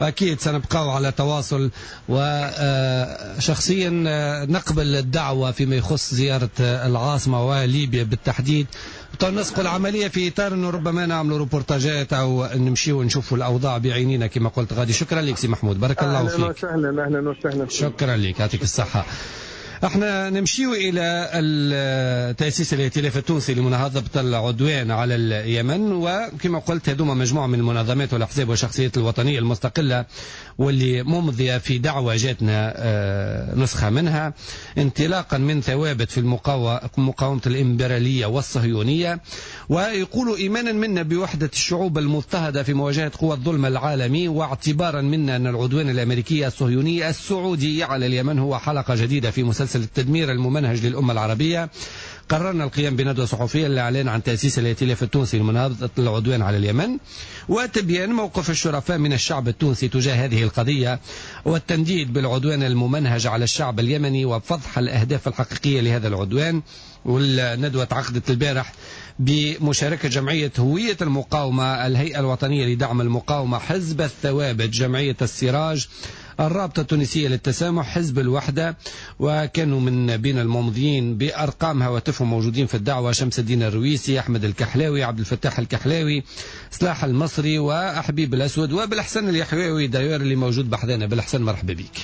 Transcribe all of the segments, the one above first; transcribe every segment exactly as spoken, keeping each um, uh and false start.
أكيد سنبقى على تواصل، وشخصيا نقبل الدعوة فيما يخص زيارة العاصمة وليبيا بالتحديد. نسق العملية في إطار أنه ربما نعمل روبورتاجات أو نمشي ونشوفوا الأوضاع بعينينا كما قلت غادي. شكرا لك سي محمود، بارك الله فيك. أهلا وسهلا. أهلا وسهلا. شكرا لك، يعطيك الصحة. احنا نمشيو الى التأسيس الائتلاف التونسي لمناهضة العدوان على اليمن، وكما قلت هذوما مجموعة من المنظمات والاحزاب والشخصيات الوطنية المستقلة واللي ممضية في دعوة جاتنا نسخة منها انطلاقا من ثوابت في المقاومة الإمبرالية والصهيونية، ويقولوا إيمانا منا بوحدة الشعوب المضطهدة في مواجهة قوى الظلم العالمي، واعتبارا منا أن العدوان الأمريكي الصهيوني السعودي على اليمن هو حلقة جديدة في مسلسل التدمير الممنهج للأمة العربية، قررنا القيام بندوة صحفية للإعلان عن تأسيس الائتلاف التونسي لمناهضة العدوان على اليمن، وتبيان موقف الشرفاء من الشعب التونسي تجاه هذه القضية، والتنديد بالعدوان الممنهج على الشعب اليمني وفضح الأهداف الحقيقية لهذا العدوان. والندوة عقدت البارح بمشاركة جمعية هوية المقاومة، الهيئة الوطنية لدعم المقاومة، حزب الثوابت، جمعية السراج، الرابطة التونسية للتسامح، حزب الوحدة، وكانوا من بين الممضيين بأرقام هواتفهم موجودين في الدعوة شمس الدين الرويسي، أحمد الكحلاوي، عبد الفتاح الكحلاوي، صلاح المصري، وأحبيب الأسود، وبالحسن اليحيوي داير اللي موجود بحذانا. بالحسن مرحبا بك.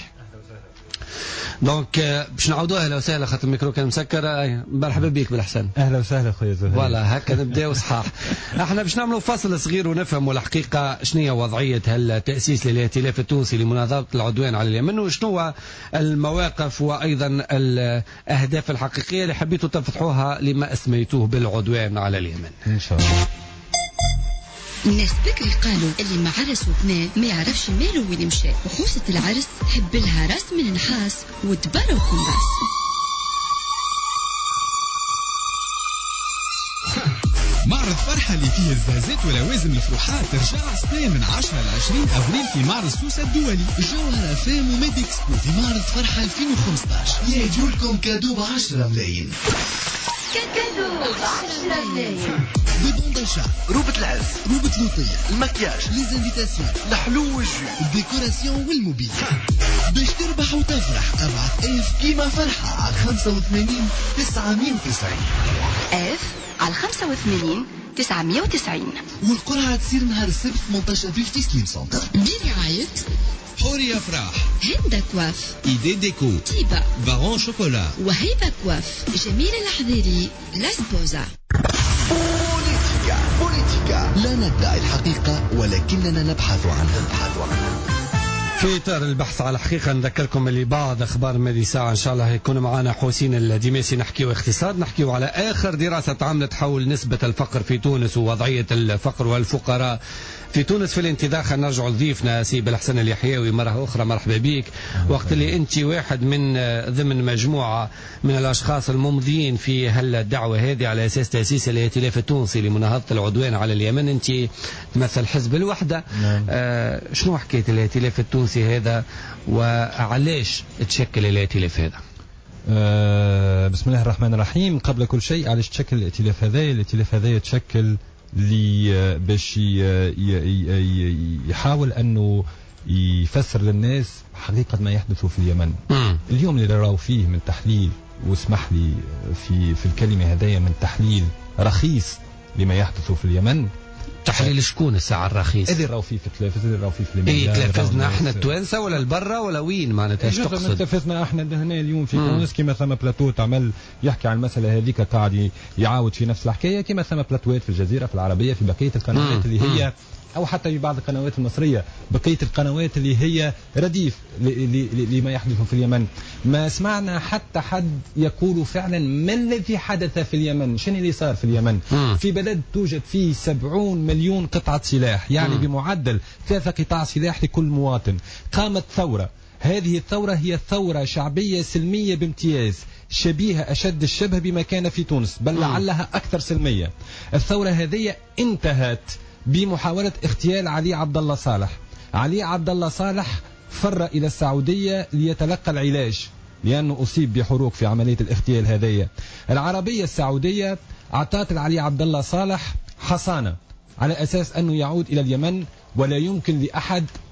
دونك باش نعاودوا اهلا وسهلا خاطر الميكرو كان مسكر. مرحبا بك بالحسن. اهلا وسهلا خويا زهير. فوالا هكا نبداو صحاح. احنا باش نعملوا فاصل صغير ونفهموا الحقيقه شنو هي وضعيه التاسيس للائتلاف التونسي لمناهضه العدوان على اليمن، وشنو المواقف وايضا الاهداف الحقيقيه اللي حبيتوا تفتحوها لما اسميتوه بالعدوان على اليمن. ان شاء الله. الناس بكري قالوا اللي مع عرس وبنات ما يعرفش ماله وين مشى، وحوسة العرس تحب لها راس من نحاس ودبارة وكمباس. معرض فرحة اللي فيه الزازات ولوازم الفروحات ترجع سنة من عشرة ل عشرين أبريل في معرض سوسة الدولي. جوهرة فام وميد اكسبو في معرض فرحة ألفين وخمسطاش يجولكم كادو بعشرة ملايين. كادو بعشرة ملايين. ببون داشا، روبة العز، روبة لوطية، المكياج، ليزانفيتاسيون، الحلو والجو، الديكوراسيون والموبيل. باش تربح وتفرح ابعث اف كيما فرحة على خمسة وثمانين تسعمية وتسعين. اف على خمسة وثمانين تسعمية وتسعين. والقرعة تصير نهار السبت ثمانية عشر في تسليم سنتر. برعاية حورية فرح، هندا كواف، ايدي ديكو، تيبا، بارون شوكولا، وهيبة كواف، جميل الحذيري، لاسبوزا. بوليتيكا بوليتيكا، لا ندعي الحقيقة ولكننا نبحث عنها. نبحث عنها. في إطار البحث على الحقيقة نذكركم اللي بعض أخبار مادي ساعة إن شاء الله يكون معنا حسين الدماسي نحكيو اقتصاد، نحكيو على آخر دراسة عملت حول نسبة الفقر في تونس ووضعية الفقر والفقراء في تونس في الانتظار. خلينا نرجع لضيفنا سي بالحسن اليحيوي مرة أخرى، مرحبا بك. وقت اللي أنت واحد من ضمن مجموعة من الأشخاص الممضيين في هالدعوة هذه على أساس تأسيس الائتلاف التونسي لمناهضة العدوان على اليمن، أنت تمثل حزب الوحدة. نعم. آه شنو حكاية الائتلاف التونسي هذا وعلاش تشكل الائتلاف هذا؟ آه بسم الله الرحمن الرحيم. قبل كل شيء علاش تشكل الائتلاف هذا؟ الائتلاف هذا يتشكل لي باش يحاول أنه يفسر للناس حقيقة ما يحدث في اليمن. م. اليوم اللي راو فيه من تحليل، واسمح لي في في الكلمة هذيا، من تحليل رخيص لما يحدث في اليمن. تحليل شكون الساعة الرخيص؟ اللي راو فيه في التلفزة، اللي راو فيه في ايه تلفزنا احنا التوانسة ولا البرة ولا وين معناتها ايش تقصد؟ تلفزنا احنا هنا اليوم في تونس كما ثم بلاتو تعمل يحكي عن المسألة هذيك قاعد يعاود في نفس الحكاية، كما ثم بلاتوات في الجزيرة في العربية في بقية القنوات اللي هي أو حتى في بعض القنوات المصرية، بقية القنوات اللي هي رديف لما يحدث في اليمن. ما سمعنا حتى حد يقول فعلا ما الذي حدث في اليمن، شنو اللي صار في اليمن. مم. في بلد توجد فيه سبعون مليون قطعة سلاح، يعني مم. بمعدل ثلاثة قطع سلاح لكل مواطن. قامت ثورة، هذه الثورة هي ثورة شعبية سلمية بامتياز، شبيهة أشد الشبه بما كان في تونس، بل لعلها أكثر سلمية. الثورة هذه انتهت بمحاولة اغتيال علي عبد الله صالح. علي عبد الله صالح فر إلى السعودية ليتلقى العلاج لأنه أصيب بحروق في عملية الاغتيال هذه. العربية السعودية أعطت علي عبد الله صالح حصانة على أساس أنه يعود إلى اليمن، ولا يمكن لأحد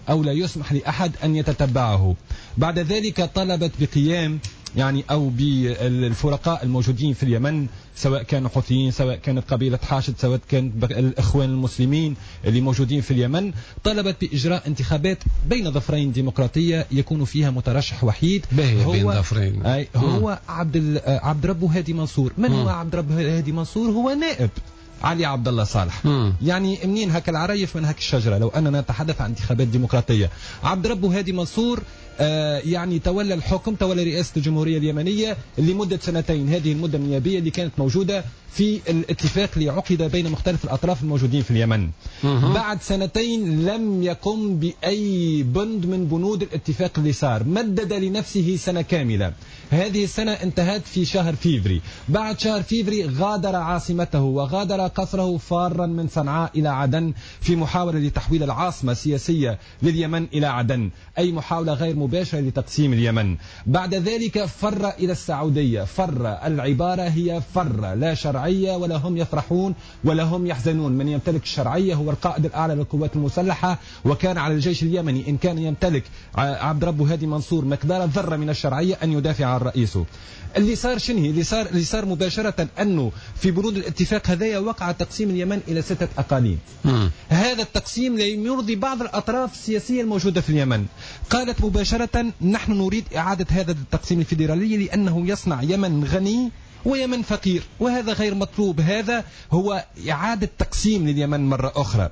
أو لا يسمح لأحد أن يتتبعه. بعد ذلك طلبت بقيام يعني أو بالفرقاء الموجودين في اليمن، سواء كانوا حوثيين، سواء كانت قبيلة حاشد، سواء كان الإخوان المسلمين اللي موجودين في اليمن، طلبت بإجراء انتخابات بين ظفرين ديمقراطية يكون فيها مترشح وحيد. هو بين ظفرين أي هو عبد عبد ربه هادي منصور. من م. هو عبد ربه هادي منصور؟ هو نائب علي عبد الله صالح. م. يعني منين هك العريف من هك الشجرة، لو أننا نتحدث عن انتخابات ديمقراطية. عبد ربه هادي منصور آه يعني تولى الحكم، تولى رئاسة الجمهورية اليمنية لمدة سنتين، هذه المدة النيابية اللي كانت موجودة في الاتفاق اللي عقد بين مختلف الأطراف الموجودين في اليمن. مه. بعد سنتين لم يقم بأي بند من بنود الاتفاق اللي صار، مدد لنفسه سنة كاملة. هذه السنة انتهت في شهر فيفري. بعد شهر فيفري غادر عاصمته وغادر قصره فارا من صنعاء إلى عدن في محاولة لتحويل العاصمة السياسية لليمن إلى عدن، أي محاولة غير مباشرة لتقسيم اليمن. بعد ذلك فر إلى السعودية. فر، العبارة هي فر، لا شرعية ولا هم يفرحون ولا هم يحزنون. من يمتلك الشرعية هو القائد الأعلى للقوات المسلحة، وكان على الجيش اليمني إن كان يمتلك عبد ربه هادي منصور مقدار ذرة من الشرعية أن يدافع عن رئيسه. اللي صار شنو؟ اللي صار اللي صار مباشرة أنه في بنود الاتفاق هذايا وقع تقسيم اليمن إلى ستة أقاليم. م. هذا التقسيم لا يرضي بعض الأطراف السياسية الموجودة في اليمن. قالت مباشرة نحن نريد إعادة هذا التقسيم الفيدرالي لأنه يصنع يمن غني ويمن فقير، وهذا غير مطلوب. هذا هو إعادة تقسيم لليمن مرة أخرى.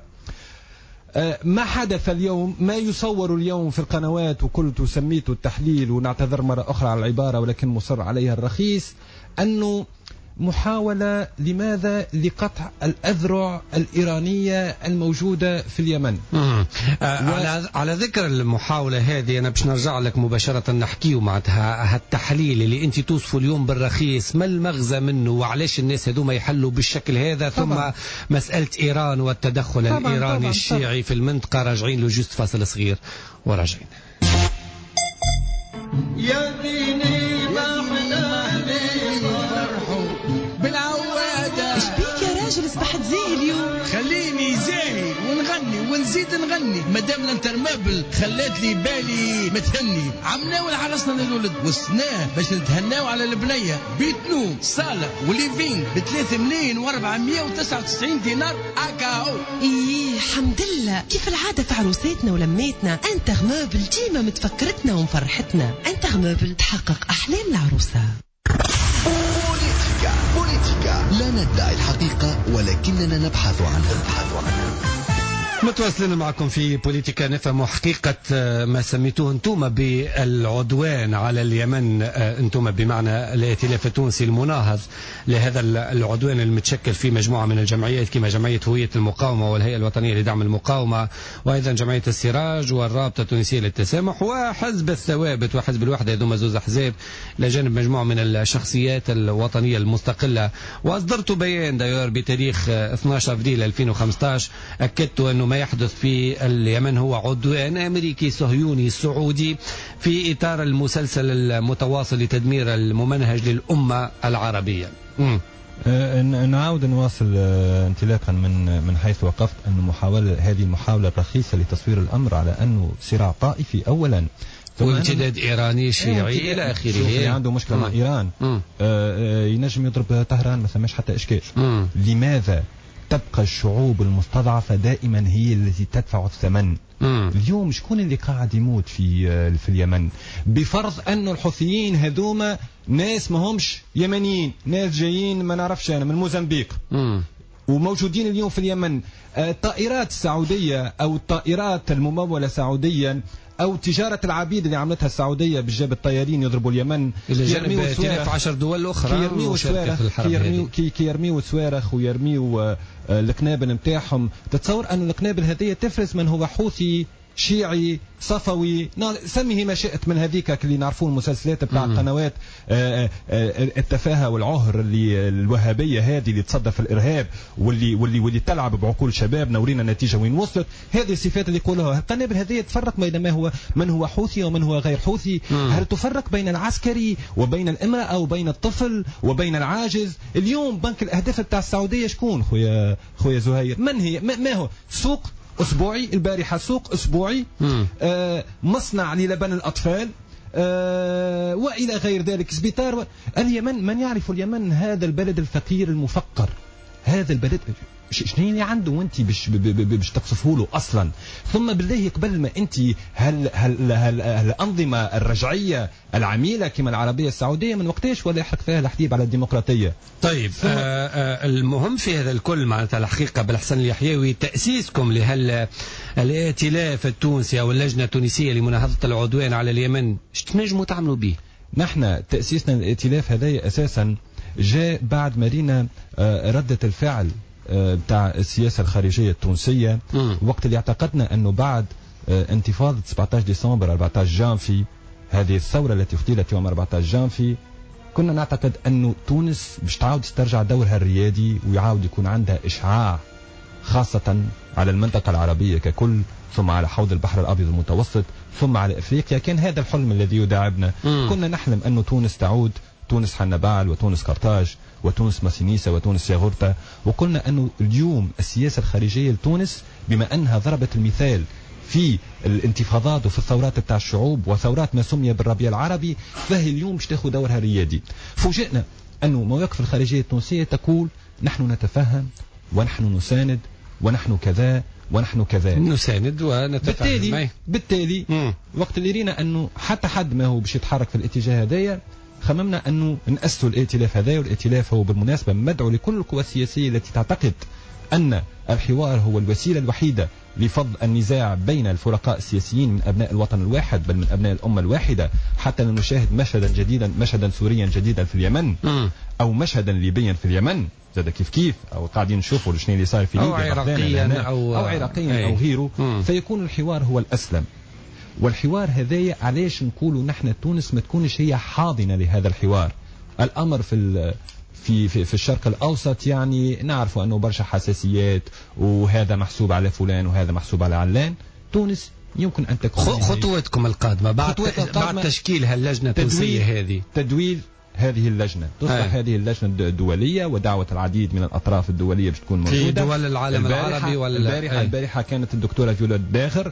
ما حدث اليوم، ما يصور اليوم في القنوات، وكنت سميته التحليل ونعتذر مرة أخرى على العبارة ولكن مصر عليها الرخيص، أنه محاولة لماذا لقطع الأذرع الإيرانية الموجودة في اليمن. آه على على ذكر المحاولة هذه أنا باش نرجع لك مباشرة نحكيه معناتها هالتحليل اللي أنت توصفه اليوم بالرخيص، ما المغزى منه وعلاش الناس هذوما يحلوا بالشكل هذا؟ طبعا. ثم مسألة إيران والتدخل طبعا الإيراني طبعا الشيعي طبعا في المنطقة، راجعين له جست فاصل صغير وراجعين. يا ديني ما راجل صبحت زاهي اليوم. خليني زاهي ونغني ونزيد نغني، مادام الانترمابل خلات لي بالي متهني. عمناو العرسنا للولد وسناه باش نتهناو على البنيه، بيت نوم صالة وليفين بثلاثة ملايين واربعمية وتسعة وتسعين دينار اكاو. ايه حمد لله، كيف العاده في عروساتنا ولماتنا انترمابل ديما متفكرتنا ومفرحتنا. انترمابل تحقق احلام العروسه. بوليتيكا بوليتيكا، لا ندعي الحقيقة ولكننا نبحث عنها. نبحث عنها. متواصلين معكم في بوليتيكا، نفهم حقيقة ما سميتوه انتم بالعدوان على اليمن، انتم بمعنى الائتلاف التونسي المناهض لهذا العدوان المتشكل في مجموعة من الجمعيات كما جمعية هوية المقاومة والهيئة الوطنية لدعم المقاومة، وأيضا جمعية السراج والرابطة التونسية للتسامح وحزب الثوابت وحزب الوحدة، هذوما زوز أحزاب لجانب مجموعة من الشخصيات الوطنية المستقلة. وأصدرت بيان داير بتاريخ اثني عشر أبريل ألفين وخمسة عشر أكدت أنه ما يحدث في اليمن هو عدوان أمريكي صهيوني سعودي في إطار المسلسل المتواصل لتدمير الممنهج للأمة العربية. م. نعاود نواصل انطلاقا من من حيث وقفت أن محاولة هذه المحاولة الرخيصة لتصوير الأمر على أنه صراع طائفي أولا، وامتداد إيراني شيعي إلى آخره. عنده مشكلة مع إيران، آه ينجم يضرب طهران ما ثماش حتى إشكال. م. لماذا تبقى الشعوب المستضعفة دائما هي التي تدفع الثمن؟ مم. اليوم شكون اللي قاعد يموت في في اليمن؟ بفرض أن الحوثيين هذوما ناس ما همش يمنيين، ناس جايين ما نعرفش أنا من موزمبيق مم. وموجودين اليوم في اليمن. الطائرات السعودية أو الطائرات الممولة سعوديا أو تجارة العبيد اللي عملتها السعودية بالجاب الطيارين يضربوا اليمن إلى جانب ائتلاف عشر دول أخرى كيرميوا صواريخ كيرميوا كيرميوا صواريخ ويرميوا القنابل نتاعهم. تتصور أن القنابل هذه تفرز من هو حوثي شيعي صفوي، سميه ما شئت من هذيك اللي نعرفون المسلسلات بتاع القنوات التفاهة والعهر اللي الوهابية هذه اللي تصدف الإرهاب واللي واللي واللي تلعب بعقول شبابنا ورينا النتيجة وين وصلت. هذه الصفات اللي يقولها القنابل هذه تفرق بين ما هو من هو حوثي ومن هو غير حوثي. هل تفرق بين العسكري وبين الامرأة وبين الطفل وبين العاجز؟ اليوم بنك الأهداف بتاع السعودية شكون خويا خويا زهير؟ من هي؟ ما هو سوق أسبوعي، البارحة سوق أسبوعي، آه مصنع للبن الأطفال، آه وإلى غير ذلك، سبيطار و... اليمن، من يعرف اليمن هذا البلد الفقير المفقر، هذا البلد شنو اللي عنده وانت باش باش تقصفه له اصلا؟ ثم بالله قبل ما انت هل هل, هل, هل الانظمه الرجعيه العميله كما العربيه السعوديه من وقتاش ولا يحرق فيها الحديد على الديمقراطيه؟ طيب آه آه المهم في هذا الكل معناتها الحقيقه بالحسن اليحيوي تاسيسكم لهال الائتلاف التونسي او اللجنه التونسيه لمناهضه العدوان على اليمن، ايش تنجموا تعملوا به؟ نحن تاسيسنا الائتلاف هذا اساسا جاء بعد ما رينا ردة الفعل بتاع السياسة الخارجية التونسية م. وقت اللي اعتقدنا أنه بعد انتفاضة سبعة عشر ديسمبر أربعة عشر جانفي، هذه الثورة التي اغتيلت يوم أربعة عشر جانفي، كنا نعتقد أنه تونس باش تعاود تسترجع دورها الريادي ويعاود يكون عندها إشعاع خاصة على المنطقة العربية ككل، ثم على حوض البحر الأبيض المتوسط، ثم على إفريقيا. كان هذا الحلم الذي يداعبنا. م. كنا نحلم أنه تونس تعود، تونس حنبال وتونس قرطاج وتونس ماسينيسا وتونس ياغورتا. وقلنا أنه اليوم السياسة الخارجية لتونس بما أنها ضربت المثال في الانتفاضات وفي الثورات بتاع الشعوب وثورات ما سمي بالربيع العربي، فهي اليوم باش تاخذ دورها الريادي. فوجئنا أنه مواقف الخارجية التونسية تقول نحن نتفهم ونحن نساند ونحن كذا ونحن كذا، نساند ونتفهم. بالتالي بالتالي م. وقت اللي رينا أنه حتى حد ما هو باش يتحرك في الاتجاه هذايا، خممنا أنه نأسسوا الائتلاف هذا. والائتلاف هو بالمناسبة مدعو لكل القوى السياسية التي تعتقد أن الحوار هو الوسيلة الوحيدة لفض النزاع بين الفرقاء السياسيين من أبناء الوطن الواحد بل من أبناء الأمة الواحدة، حتى نشاهد مشهدا جديدا، مشهدا سوريا جديدا في اليمن م. أو مشهدا ليبيا في اليمن زاد كيف كيف، أو قاعدين نشوفوا شنو اللي صار في ليبيا أو عراقيا أو, أو عراقيا أو غيره م. فيكون الحوار هو الأسلم. والحوار هذايا علاش نقولوا نحن تونس ما تكونش هي حاضنة لهذا الحوار؟ الأمر في في في, في الشرق الأوسط يعني نعرف أنه برشا حساسيات، وهذا محسوب على فلان وهذا محسوب على علان. تونس يمكن أن تكون خطوتكم القادمة بعد بعد تشكيل هاللجنة التونسية هذه، تدويل هذه اللجنة، تصبح آه. هذه اللجنة الدولية ودعوة العديد من الأطراف الدولية باش تكون موجودة في دول العالم العربي. ولا البارحة, البارحة كانت الدكتورة فيولا داخر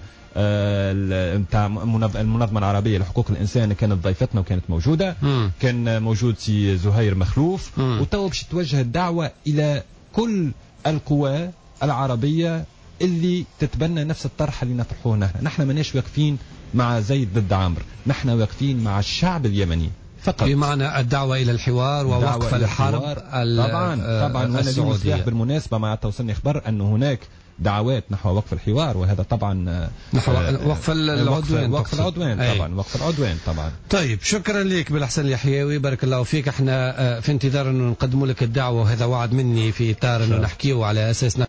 نتاع آه المنظمة العربية لحقوق الإنسان كانت ضيفتنا وكانت موجودة. م. كان موجود سي زهير مخلوف. وتو باش توجه الدعوة إلى كل القوى العربية اللي تتبنى نفس الطرح اللي نطرحوه نحن. نحن ماناش واقفين مع زيد ضد عمرو، نحن واقفين مع الشعب اليمني فقط، بمعنى الدعوة إلى الحوار ووقف الحرب. طبعا طبعا وانا اليوم بالمناسبة ما توصلني إخبار أن هناك دعوات نحو وقف الحوار، وهذا طبعا نحو وقف العدوان. وقف العدوان طبعا، وقف العدوان طبعا. طيب شكرا لك بالحسن اليحيوي، بارك الله فيك. احنا في انتظار انه نقدم لك الدعوة، وهذا وعد مني في اطار انه نحكيه على اساس